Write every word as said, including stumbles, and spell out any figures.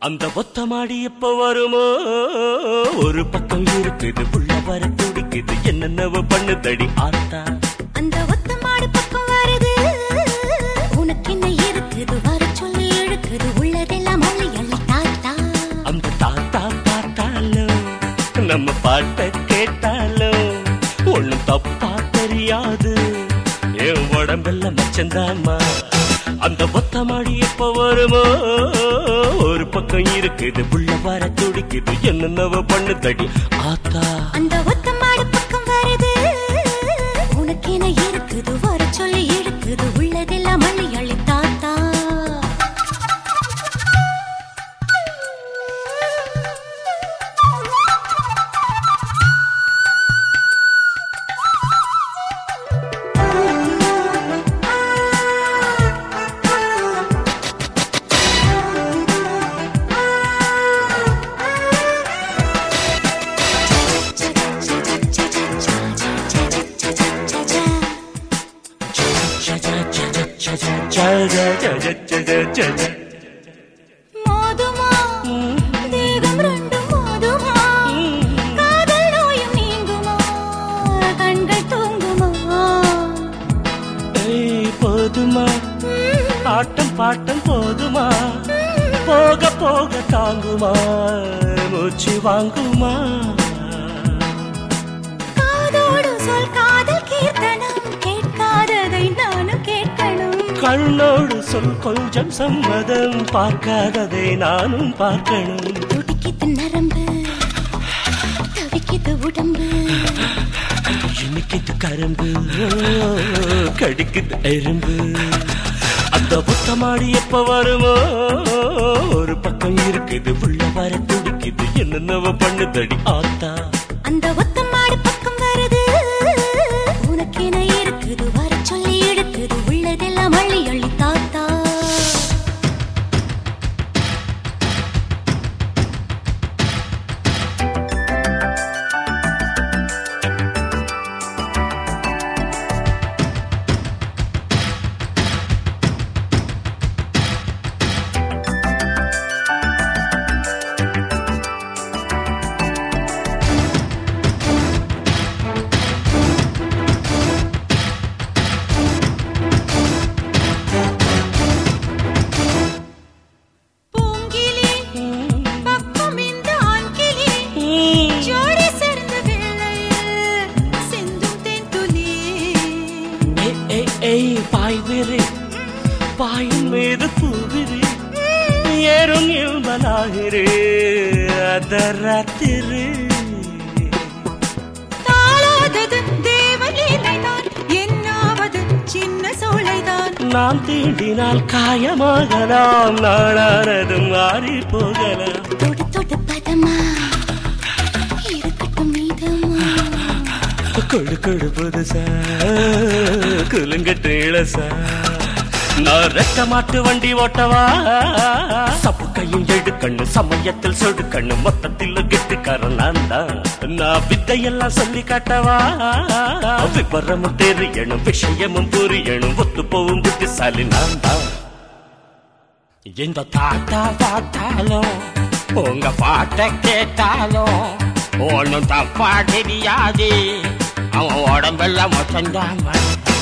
அந்த ஒத்த மாடி எப்ப வருமோ ஒரு பக்கம் இருக்குது புள்ள வர துடிக்குது என்னென்னவோ பண்ணுதடி ஆத்தா அந்த ஒத்த மாடி பக்கம் வருது உனக்கு என்ன இருக்குது வர சொல்லி இழுக்குது உள்ளதெல்லாம் அள்ளி அள்ளி தாத்தா அந்த தாத்தா பார்த்தாலும் நம்ம பாட்ட கேட்டாலும் ஒண்ணும் தப்பா தெரியாது என் உடம்பெல்லாம் மச்சந்தாமா அந்த ஒத்த மாடி எப்ப வருமோ ஒரு பக்கம் இருக்குது புள்ள வர துடிக்குது என்னென்னவோ பண்ணுதடி ஆத்தா அந்த ஒத்த மாடி பக்கம் வருது உனக்கு என்ன இருக்குது வர சொல்லி இழுக்குது உள்ளதெல்லாம் அள்ளி அள்ளி தாத்தா மோதுமா தேகம் ரெண்டும் மோதுமா காதல் நோயும் நீங்குமா கண்கள் தூங்குமா போதுமா ஆட்டம் பாட்டம் போதுமா போக போக தாங்குமா மூச்சு வாங்குமா காதோடு சொல் காதல் கீர்த்தனம் கேட்காததை நானும் கேட்கணும் கண்ணோடு சொல் கொஞ்சம் சம்மதம் பார்க்காததை நானும் பார்க்கணும் துடிக்குது நரம்பு தவிக்குது உடம்பு இனிக்குது கரும்பு கடிக்குது எறும்பு அந்த ஒத்த மாடி எப்ப வருமோ ஒரு பக்கம் இருக்குது புள்ள வர துடிக்குது என்னென்னவோ பண்ணுதடி ஆத்தா அந்த ஒத்த மாடி பக்கம் வருது உனக்கு என்ன இருக்குது வர சொல்லி எடுக்குது உள்ளதெல்லாம் அள்ளி அள்ளி தாத்தா பாயின் மீது பூவிரி ஏறும் இல்மனாகிறே அத ராத்திரி தாளாதது தேவலீலைதான் என்னாவது சின்ன சோலைதான் நாம் தீண்டினால் காயமாகலாம் நாளானதும் மாறி போகலாம் தொடு தொடு பதமா இருக்கட்டும் மீதமா கொடு கொடு புதுசா குலுங்கட்டு இளசா நான் ரெட்ட மாட்டு வண்டி ஓட்டவா சப்பு கையும் எடுக்கண்ணு சமயத்தில் சொடுக்கண்ணு மொத்தத்தில் கெட்டிக்காரன் நான் தான் நான் வித்தையெல்லாம் சொல்லி காட்டவா விபரமும் தெரியணும் விஷயமும் புரியணும் ஒத்து போவும் புத்திசாலி நான் தான் இந்த தாத்தா பார்த்தாலும் உங்க பாட்ட கேட்டாலும் ஒன்னும் தப்பா தெரியாது அவன் உடம்பெல்லாம் மொத்தந்தான்